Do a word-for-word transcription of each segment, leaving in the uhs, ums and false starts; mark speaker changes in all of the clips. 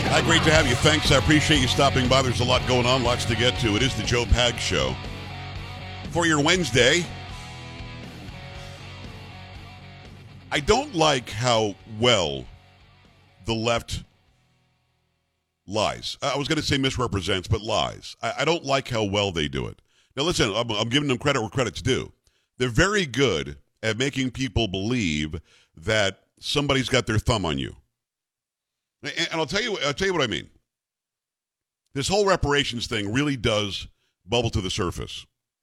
Speaker 1: Hi, great to have you. Thanks. I appreciate you stopping by. There's a lot going on, lots to get to. It is the Joe Pag Show. For your Wednesday, I don't like how well the left lies. I was going to say misrepresents, but lies. I, I don't like how well they do it. Now, listen, I'm, I'm giving them credit where credit's due. They're very good at making people believe that somebody's got their thumb on you. And I'll tell you, I'll tell you what I mean. This whole reparations thing really does bubble to the surface.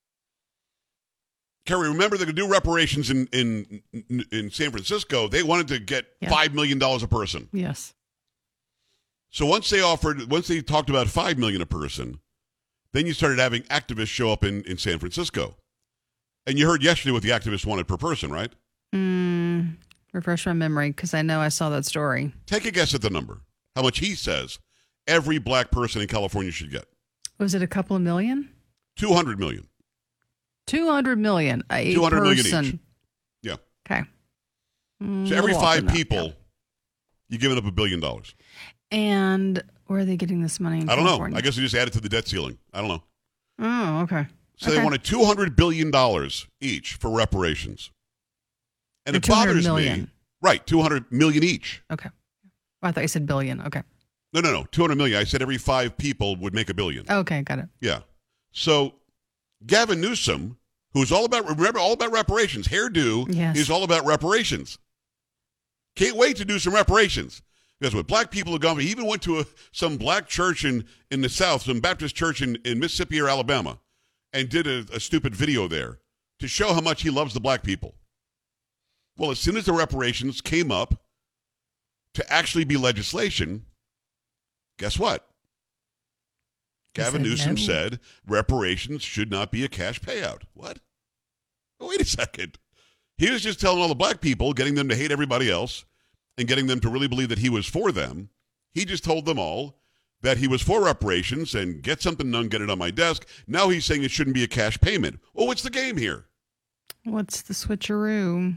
Speaker 1: Kerry, remember they're going to do reparations in, in in San Francisco. They wanted to get
Speaker 2: yeah.
Speaker 1: five million dollars a person.
Speaker 2: Yes.
Speaker 1: So once they offered, once they talked about five million dollars a person, then you started having activists show up in, in San Francisco. And you heard yesterday what the activists wanted per person, right?
Speaker 2: Mm, refresh my memory, because I know I saw that story.
Speaker 1: Take a guess at the number. How much he says every black person in California should get.
Speaker 2: Was it a couple of million?
Speaker 1: two hundred million.
Speaker 2: two hundred million. A
Speaker 1: two hundred
Speaker 2: person.
Speaker 1: million each. Yeah.
Speaker 2: Okay. Mm,
Speaker 1: so every five people,
Speaker 2: yeah.
Speaker 1: you're giving up a billion dollars.
Speaker 2: And where are they getting this money in
Speaker 1: I don't
Speaker 2: California?
Speaker 1: know. I guess they just added to the debt ceiling. I don't know.
Speaker 2: Oh, okay.
Speaker 1: So
Speaker 2: okay.
Speaker 1: they wanted two hundred billion dollars each for reparations. And
Speaker 2: for
Speaker 1: it bothers
Speaker 2: million.
Speaker 1: me. Right, two hundred million dollars each.
Speaker 2: Okay. Oh, I thought you said billion. Okay.
Speaker 1: No, no, no, two hundred million dollars. I said every five people would make a billion.
Speaker 2: Okay, got it.
Speaker 1: Yeah. So Gavin Newsom, who's all about, remember, all about reparations. Hairdo
Speaker 2: yes.
Speaker 1: is all about reparations. Can't wait to do some reparations. Because what black people have gone, he even went to a, some black church in, in the South, some Baptist church in, in Mississippi or Alabama, and did a, a stupid video there to show how much he loves the black people. Well, as soon as the reparations came up to actually be legislation, guess what? Gavin
Speaker 2: said
Speaker 1: Newsom
Speaker 2: no.
Speaker 1: said reparations should not be a cash payout. What? Oh, wait a second. He was just telling all the black people, getting them to hate everybody else, and getting them to really believe that he was for them. He just told them all that he was for reparations and get something done, get it on my desk. Now he's saying it shouldn't be a cash payment. Well, what's the game here?
Speaker 2: What's the switcheroo?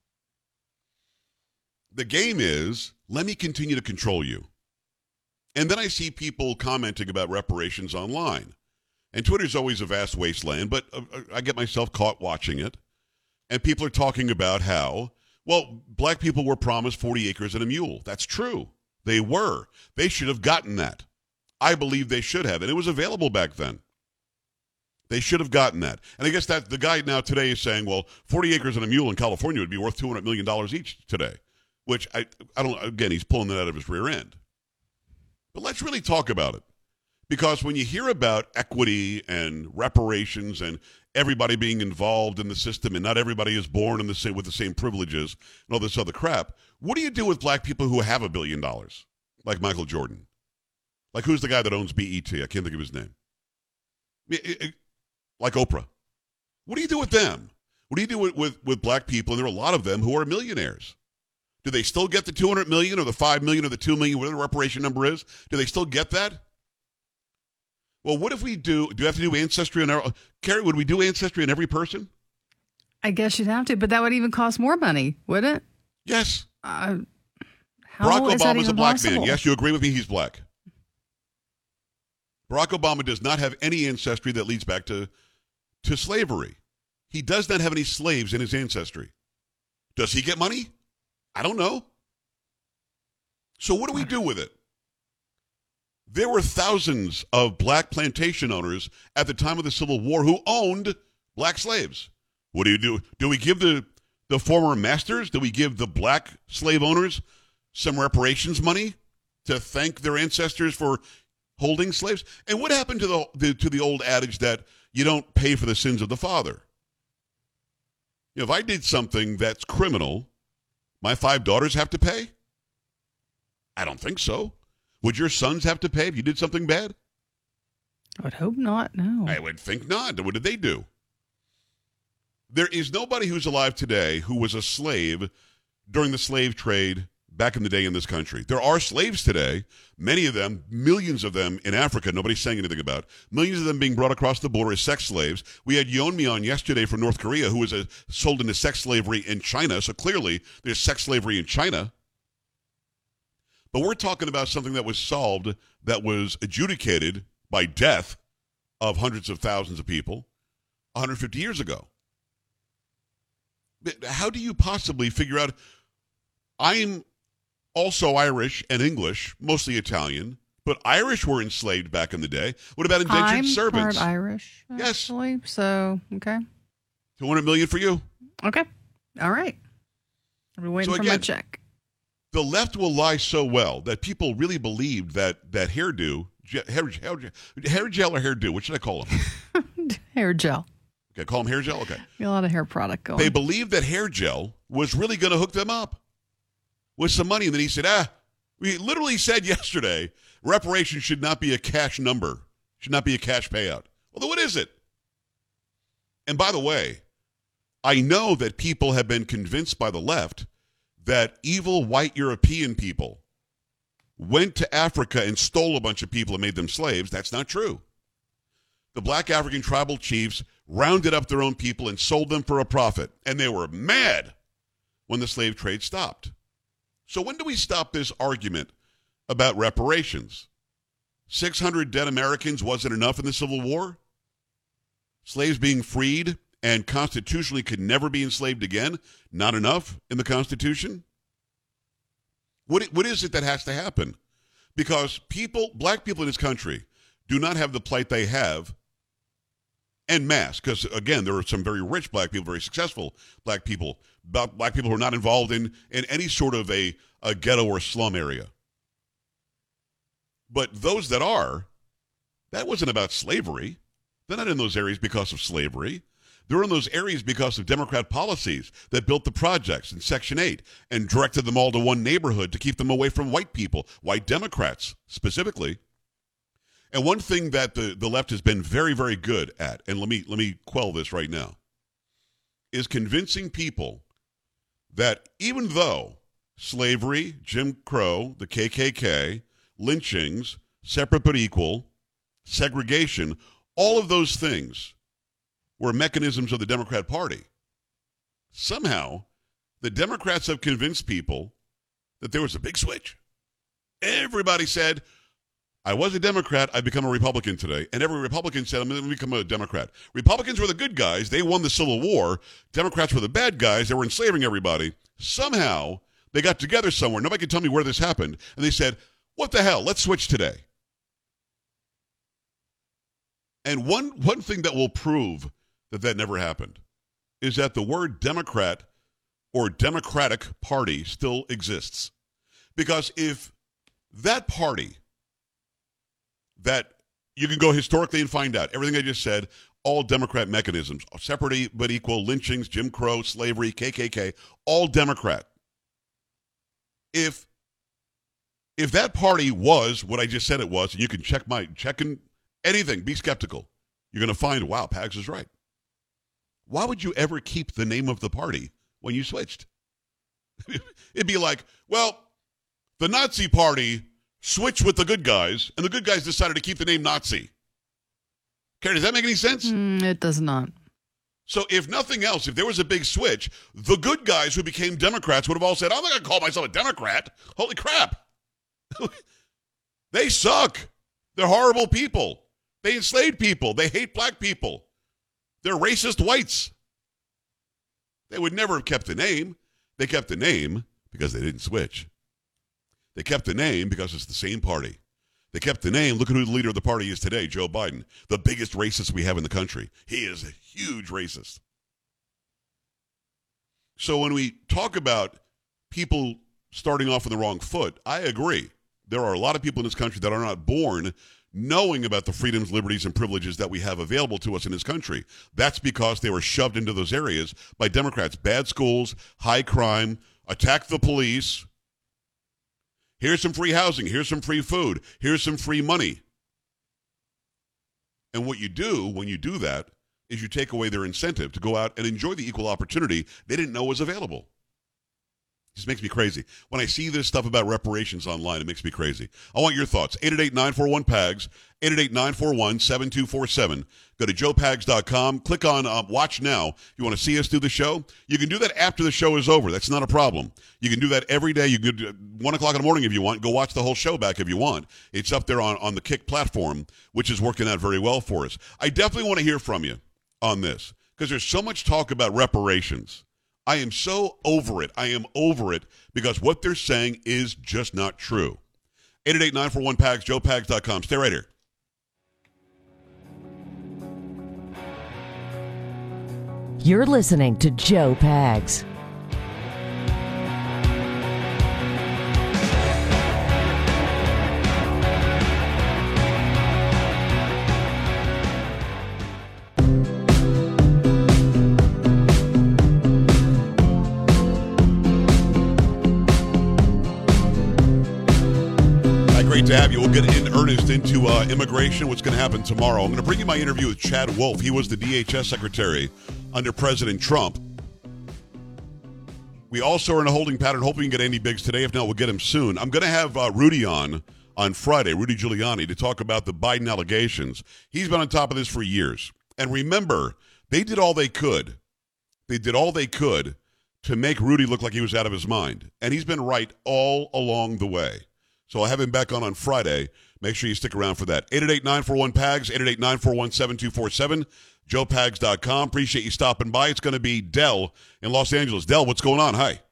Speaker 1: The game is, let me continue to control you. And then I see people commenting about reparations online. And Twitter's always a vast wasteland, but I get myself caught watching it. And people are talking about how, well, black people were promised forty acres and a mule. That's true. They were. They should have gotten that. I believe they should have. And it was available back then. They should have gotten that. And I guess that the guy now today is saying, well, forty acres and a mule in California would be worth two hundred million dollars each today. Which, I, I don't, again, he's pulling that out of his rear end. But let's really talk about it. Because when you hear about equity and reparations and everybody being involved in the system and not everybody is born in the same, with the same privileges and all this other crap, what do you do with black people who have a billion dollars? Like Michael Jordan. Like who's the guy that owns B E T? I can't think of his name. Like Oprah. What do you do with them? What do you do with, with, with black people? And there are a lot of them who are millionaires. Do they still get the two hundred million dollars or the five million dollars or the two million dollars, whatever the reparation number is? Do they still get that? Well, what if we do, do you have to do ancestry on our, Carrie, would we do ancestry on every person?
Speaker 2: I guess you'd have to, but that would even cost more money, wouldn't it?
Speaker 1: Yes.
Speaker 2: Uh, how
Speaker 1: Barack
Speaker 2: is that
Speaker 1: Obama is a
Speaker 2: even
Speaker 1: black
Speaker 2: possible?
Speaker 1: man. Yes, you agree with me, he's black. Barack Obama does not have any ancestry that leads back to, to slavery. He does not have any slaves in his ancestry. Does he get money? I don't know. So what do we do with it? There were thousands of black plantation owners at the time of the Civil War who owned black slaves. What do you do? Do we give the, the former masters, do we give the black slave owners some reparations money to thank their ancestors for holding slaves? And what happened to the, the to the old adage that you don't pay for the sins of the father? You know, if I did something that's criminal, my five daughters have to pay? I don't think so. Would your sons have to pay if you did something bad?
Speaker 2: I would hope not, no.
Speaker 1: I would think not. What did they do? There is nobody who's alive today who was a slave during the slave trade back in the day in this country. There are slaves today, many of them, millions of them in Africa, nobody's saying anything about. Millions of them being brought across the border as sex slaves. We had Yeonmi on yesterday from North Korea who was a, sold into sex slavery in China, so clearly there's sex slavery in China. But we're talking about something that was solved, that was adjudicated by death of hundreds of thousands of people one hundred fifty years ago. How do you possibly figure out? I'm also Irish and English, mostly Italian, but Irish were enslaved back in the day. What about indentured
Speaker 2: I'm
Speaker 1: servants?
Speaker 2: part Irish, actually. Yes. So, okay.
Speaker 1: two hundred million for you.
Speaker 2: Okay. All right. I'll be waiting
Speaker 1: so
Speaker 2: for
Speaker 1: again,
Speaker 2: my check.
Speaker 1: The left will lie so well that people really believed that that hairdo, hair, hair, hair gel or hairdo, what should I call them?
Speaker 2: Hair gel.
Speaker 1: Okay, call them hair gel? Okay.
Speaker 2: A lot of hair product going.
Speaker 1: They believed that hair gel was really going to hook them up with some money. And then he said, ah, we literally said yesterday, reparations should not be a cash number, should not be a cash payout. Well, then what is it? And by the way, I know that people have been convinced by the left that evil white European people went to Africa and stole a bunch of people and made them slaves. That's not true. The black African tribal chiefs rounded up their own people and sold them for a profit. And they were mad when the slave trade stopped. So when do we stop this argument about reparations? six hundred dead Americans wasn't enough in the Civil War? Slaves being freed and constitutionally could never be enslaved again, not enough in the Constitution? What, what is it that has to happen? Because people, black people in this country, do not have the plight they have en masse. Because, again, there are some very rich black people, very successful black people, black people who are not involved in, in any sort of a, a ghetto or slum area. But those that are, that wasn't about slavery. They're not in those areas because of slavery. They're in those areas because of Democrat policies that built the projects in Section eight and directed them all to one neighborhood to keep them away from white people, white Democrats specifically. And one thing that the, the left has been very, very good at, and let me let me quell this right now, is convincing people that even though slavery, Jim Crow, the K K K, lynchings, separate but equal, segregation, all of those things were mechanisms of the Democrat Party. Somehow, the Democrats have convinced people that there was a big switch. Everybody said, I was a Democrat, I've become a Republican today. And every Republican said, I'm going to become a Democrat. Republicans were the good guys. They won the Civil War. Democrats were the bad guys. They were enslaving everybody. Somehow, they got together somewhere. Nobody can tell me where this happened. And they said, what the hell? Let's switch today. And one, one thing that will prove that that never happened is that the word Democrat or Democratic Party still exists. Because if that party, that you can go historically and find out, everything I just said, all Democrat mechanisms, separate but equal, lynchings, Jim Crow, slavery, K K K, all Democrat. If if that party was what I just said it was, and you can check my, check in anything, be skeptical, you're going to find, wow, Pags is right. Why would you ever keep the name of the party when you switched? It'd be like, well, the Nazi party switched with the good guys, and the good guys decided to keep the name Nazi. Karen, does that make any sense?
Speaker 2: Mm, it does not.
Speaker 1: So if nothing else, if there was a big switch, the good guys who became Democrats would have all said, I'm not going to call myself a Democrat. Holy crap. They suck. They're horrible people. They enslaved people. They hate black people. They're racist whites. They would never have kept the name. They kept the name because they didn't switch. They kept the name because it's the same party. They kept the name. Look at who the leader of the party is today, Joe Biden, the biggest racist we have in the country. He is a huge racist. So when we talk about people starting off on the wrong foot, I agree. There are a lot of people in this country that are not born knowing about the freedoms, liberties, and privileges that we have available to us in this country. That's because they were shoved into those areas by Democrats. Bad schools, high crime, attack the police. Here's some free housing. Here's some free food. Here's some free money. And what you do when you do that is you take away their incentive to go out and enjoy the equal opportunity they didn't know was available. Just makes me crazy. When I see this stuff about reparations online, it makes me crazy. I want your thoughts. eight eight eight, nine four one, P A G S, eight eight eight, nine four one, seven two four seven. Go to joe pags dot com. Click on uh, Watch Now. You want to see us do the show? You can do that after the show is over. That's not a problem. You can do that every day. You can do one o'clock in the morning if you want. Go watch the whole show back if you want. It's up there on, on the Kick platform, which is working out very well for us. I definitely want to hear from you on this because there's so much talk about reparations. I am so over it. I am over it because what they're saying is just not true. eight eight eight, nine four one, P A G S, joe pags dot com. Stay right here.
Speaker 3: You're listening to Joe Pags.
Speaker 1: Great to have you. We'll get in earnest into uh, immigration, what's going to happen tomorrow. I'm going to bring you my interview with Chad Wolf. He was the D H S secretary under President Trump. We also are in a holding pattern, hoping we can get Andy Biggs today. If not, we'll get him soon. I'm going to have uh, Rudy on on Friday, Rudy Giuliani, to talk about the Biden allegations. He's been on top of this for years. And remember, they did all they could. They did all they could to make Rudy look like he was out of his mind. And he's been right all along the way. So I'll have him back on on Friday. Make sure you stick around for that. eight eight eight, nine four one, P A G S, eight eight eight, nine four one, seven two four seven, joe pags dot com. Appreciate you stopping by. It's going to be Dell in Los Angeles. Dell, what's going on? Hi.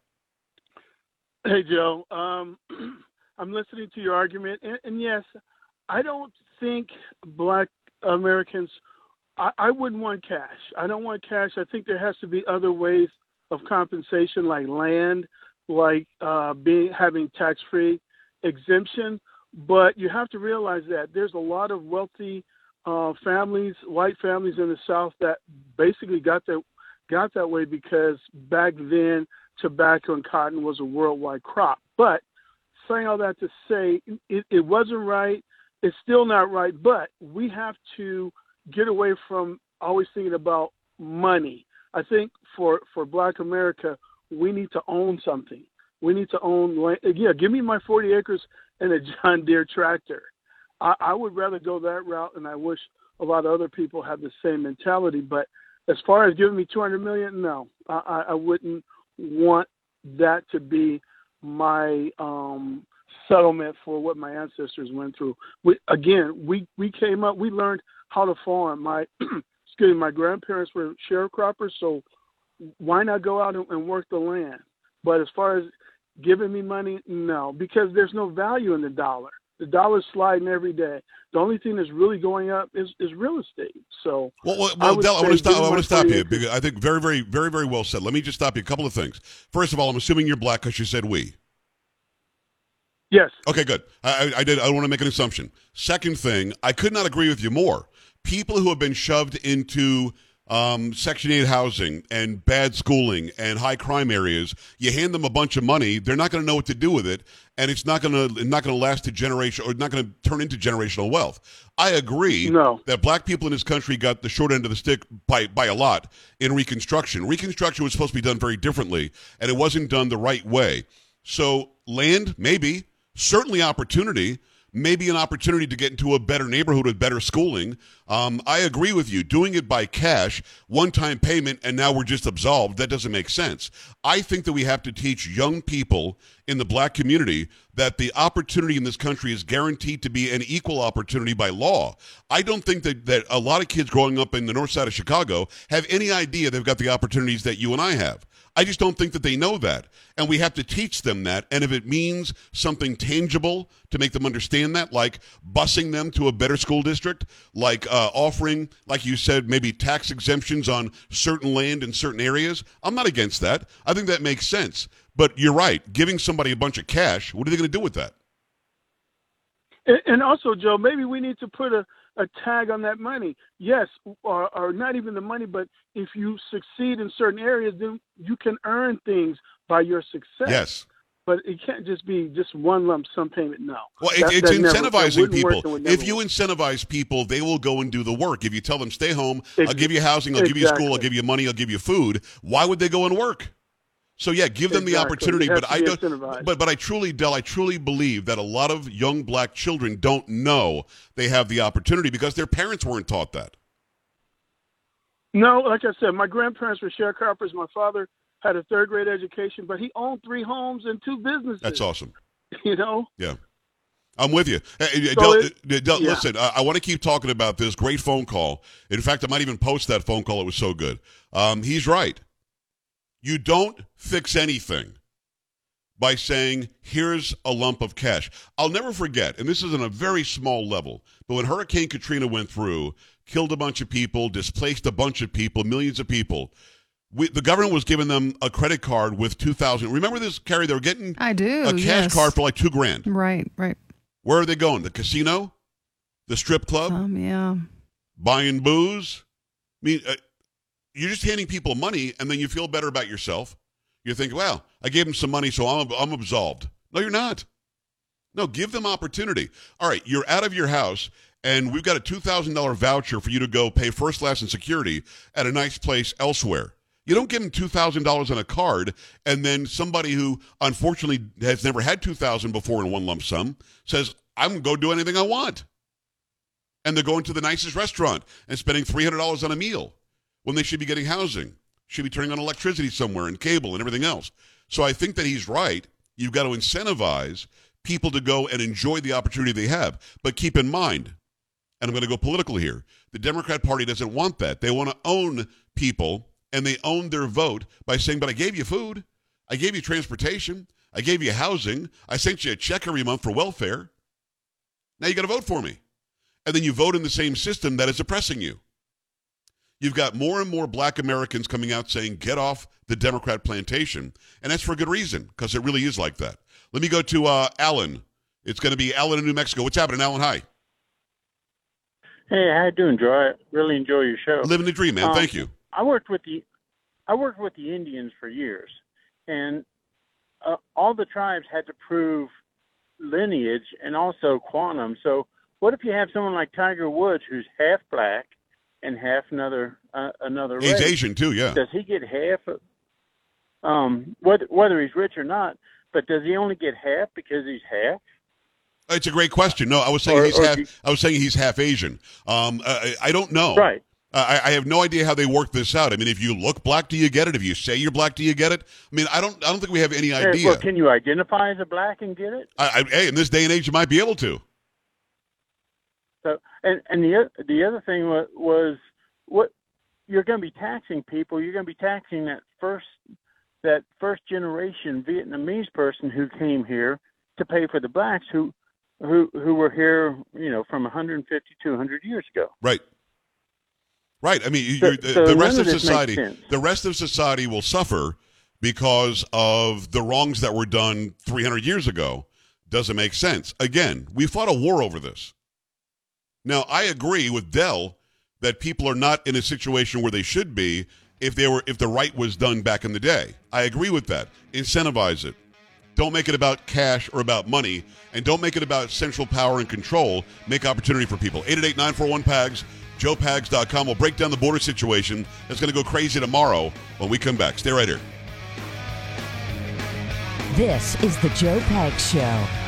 Speaker 4: Hey, Joe. Um, I'm listening to your argument. And, and yes, I don't think black Americans, I, I wouldn't want cash. I don't want cash. I think there has to be other ways of compensation like land, like uh, being having tax-free exemption, but you have to realize that there's a lot of wealthy uh, families, white families in the South that basically got that got that way because back then tobacco and cotton was a worldwide crop. But saying all that to say, it, it wasn't right. It's still not right. But we have to get away from always thinking about money. I think for for Black America, we need to own something. We need to own land. Yeah, give me my forty acres and a John Deere tractor. I, I would rather go that route, and I wish a lot of other people had the same mentality. But as far as giving me two hundred million dollars, no, I, I wouldn't want that to be my um, settlement for what my ancestors went through. We, again, we, we came up, we learned how to farm. My excuse me, my grandparents were sharecroppers, so why not go out and, and work the land? But as far as giving me money, no, because there's no value in the dollar. The dollar's sliding every day. The only thing that's really going up is, is real estate. So,
Speaker 1: well, well, well Del, I want to stop. I want to stop you because
Speaker 4: acres.
Speaker 1: I think very, very, very, very well said. Let me just stop you. A couple of things. First of all, I'm assuming you're black because you said we.
Speaker 4: Yes.
Speaker 1: Okay, good. I, I did. I don't want to make an assumption. Second thing, I could not agree with you more. People who have been shoved into Um, Section eight housing and bad schooling and high crime areas, you hand them a bunch of money, they're not going to know what to do with it, and it's not going to not going to last to generation or not going to turn into generational wealth. I agree
Speaker 4: no.
Speaker 1: that black people in this country got the short end of the stick by by a lot in Reconstruction. Reconstruction was supposed to be done very differently, and it wasn't done the right way. So land, maybe, certainly opportunity. Maybe an opportunity to get into a better neighborhood with better schooling. Um, I agree with you. Doing it by cash, one-time payment, and now we're just absolved, that doesn't make sense. I think that we have to teach young people in the black community that the opportunity in this country is guaranteed to be an equal opportunity by law. I don't think that, that a lot of kids growing up in the north side of Chicago have any idea they've got the opportunities that you and I have. I just don't think that they know that. And we have to teach them that. And if it means something tangible to make them understand that, like busing them to a better school district, like uh, offering, like you said, maybe tax exemptions on certain land in certain areas, I'm not against that. I think that makes sense. But you're right. Giving somebody a bunch of cash, what are they going to do with that?
Speaker 4: And also, Joe, maybe we need to put a, a tag on that money. Yes, or, or not even the money, but if you succeed in certain areas, then you can earn things by your success.
Speaker 1: Yes.
Speaker 4: But it can't just be just one lump sum payment. No.
Speaker 1: Well, it,
Speaker 4: that,
Speaker 1: it's
Speaker 4: that
Speaker 1: incentivizing
Speaker 4: never,
Speaker 1: people.
Speaker 4: Work,
Speaker 1: if you work. incentivize people, they will go and do the work. If you tell them, stay home, I'll give you housing, I'll
Speaker 4: exactly.
Speaker 1: give you school, I'll give you money, I'll give you food, why would they go and work? So yeah, give them the
Speaker 4: Exactly.
Speaker 1: opportunity.
Speaker 4: You have
Speaker 1: But
Speaker 4: to
Speaker 1: I
Speaker 4: be
Speaker 1: don't.
Speaker 4: incentivized.
Speaker 1: But but I truly, Del, I truly believe that a lot of young black children don't know they have the opportunity because their parents weren't taught that.
Speaker 4: No, like I said, my grandparents were sharecroppers. My father had a third grade education, but he owned three homes and two businesses.
Speaker 1: That's awesome.
Speaker 4: You know?
Speaker 1: Yeah. I'm with you. Hey,
Speaker 4: So
Speaker 1: Del,
Speaker 4: it-
Speaker 1: Del,
Speaker 4: yeah.
Speaker 1: Listen, I, I want to keep talking about this. Great phone call. In fact, I might even post that phone call. It was so good. Um, he's right. You don't fix anything by saying, here's a lump of cash. I'll never forget, and this is on a very small level, but when Hurricane Katrina went through, killed a bunch of people, displaced a bunch of people, millions of people, we, the government was giving them a credit card with two thousand dollars. Remember this, Carrie? They were getting
Speaker 2: I do.
Speaker 1: a cash
Speaker 2: yes.
Speaker 1: card for like two grand.
Speaker 2: Right, right.
Speaker 1: Where are they going? The casino? The strip club?
Speaker 2: Um, yeah.
Speaker 1: Buying booze? I mean, uh, you're just handing people money, and then you feel better about yourself. You think, well, I gave them some money, so I'm, I'm absolved. No, you're not. No, give them opportunity. All right, you're out of your house, and we've got a two thousand dollars voucher for you to go pay first class and security at a nice place elsewhere. You don't give them two thousand dollars on a card, and then somebody who unfortunately has never had two thousand dollars before in one lump sum says, I'm going to go do anything I want. And they're going to the nicest restaurant and spending three hundred dollars on a meal when they should be getting housing, should be turning on electricity somewhere and cable and everything else. So I think that he's right. You've got to incentivize people to go and enjoy the opportunity they have. But keep in mind, and I'm going to go political here, the Democrat Party doesn't want that. They want to own people, and they own their vote by saying, but I gave you food, I gave you transportation, I gave you housing, I sent you a check every month for welfare. Now you got to vote for me. And then you vote in the same system that is oppressing you. You've got more and more black Americans coming out saying, get off the Democrat plantation. And that's for good reason, because it really is like that. Let me go to uh, Alan. It's going to be Alan in New Mexico. What's happening, Alan? Hi.
Speaker 5: Hey, how you doing, Joe? I really enjoy your show.
Speaker 1: Living the dream, man.
Speaker 5: Um,
Speaker 1: Thank you.
Speaker 5: I worked with the, I worked with the Indians for years, and uh, all the tribes had to prove lineage and also quantum. So, what if you have someone like Tiger Woods, who's half black and half another uh, another
Speaker 1: He's
Speaker 5: race?
Speaker 1: Asian too, yeah.
Speaker 5: Does he get half? Of, um, whether whether he's rich or not, but does he only get half because he's half?
Speaker 1: It's a great question. No, I was saying
Speaker 5: Or-
Speaker 1: he's
Speaker 5: or
Speaker 1: half.
Speaker 5: do you-
Speaker 1: I was saying he's half Asian. Um, I, I don't know.
Speaker 5: Right.
Speaker 1: I, I have no idea how they work this out. I mean, if you look black, do you get it? If you say you're black, do you get it? I mean, I don't. I don't think we have any
Speaker 5: Hey,
Speaker 1: idea.
Speaker 5: Well, can you identify as a black and get it?
Speaker 1: I, I, hey, in this day and age, you might be able to.
Speaker 5: So, and and the oth- the other thing was, was what you're going to be taxing people. You're going to be taxing that first that first generation Vietnamese person who came here to pay for the blacks who who who were here, you know, from one hundred fifty to one hundred years ago.
Speaker 1: Right. Right. I mean, you-
Speaker 5: So-
Speaker 1: you're, the,
Speaker 5: so
Speaker 1: the
Speaker 5: none
Speaker 1: rest
Speaker 5: of
Speaker 1: of
Speaker 5: this makes
Speaker 1: society,
Speaker 5: sense.
Speaker 1: the rest of society will suffer because of the wrongs that were done three hundred years ago. Doesn't make sense. Again, we fought a war over this. Now, I agree with Dell that people are not in a situation where they should be if they were if the right was done back in the day. I agree with that. Incentivize it. Don't make it about cash or about money, and don't make it about central power and control. Make opportunity for people. eight eight eight, nine four one, P A G S, joe pags dot com. We'll break down the border situation. That's going to go crazy tomorrow when we come back. Stay right here.
Speaker 3: This is the Joe Pags Show.